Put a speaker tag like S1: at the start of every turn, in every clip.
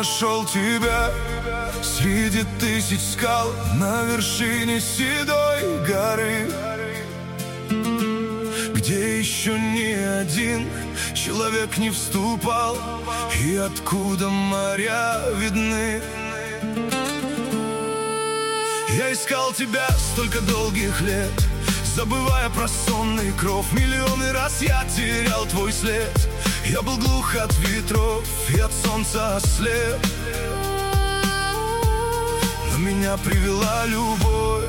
S1: нашел тебя среди тысяч скал на вершине седой горы, где еще ни один человек не вступал, и откуда моря видны. Я искал тебя столько долгих лет, забывая про сонный кров. Миллионы раз я терял твой след. Я был глух от ветров и от солнца ослеп, но меня привела любовь.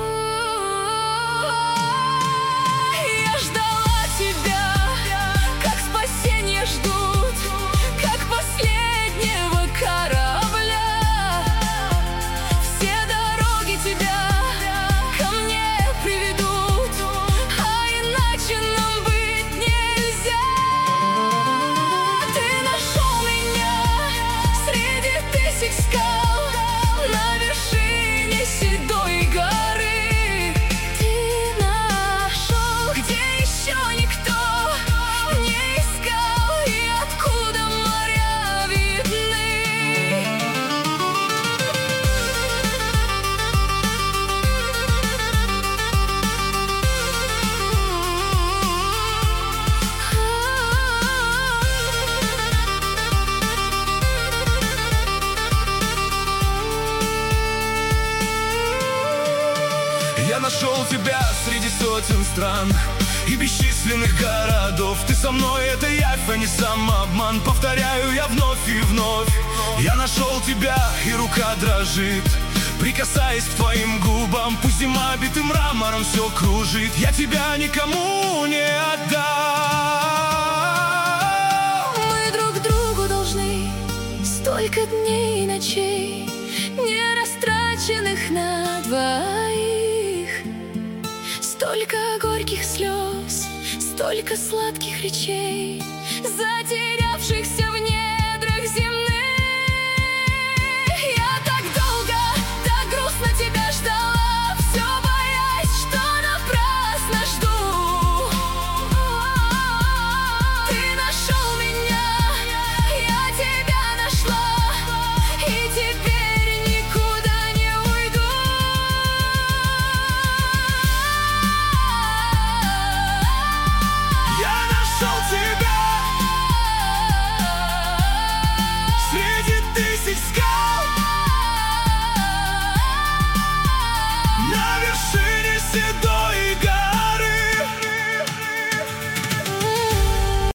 S2: Я ждала тебя, как спасение ждут, как последнего корабля. Все дороги тебя ко мне приведут, а иначе нам быть нельзя. Ты нашел меня среди тысяч скал на вершине седой горы. Ты нашел, где еще никто не искал, и откуда моря видны.
S1: Я нашел тебя среди сотен стран и бесчисленных городов. Ты со мной, это явь, а не самообман. Повторяю я вновь и вновь. Я нашел тебя, и рука дрожит, прикасаясь к твоим губам. Пусть зима битым мрамором все кружит, я тебя никому не отдам.
S2: Мы друг другу должны столько дней и ночей, не растраченных на двоих. Столько горьких слез, столько сладких речей, затерявшихся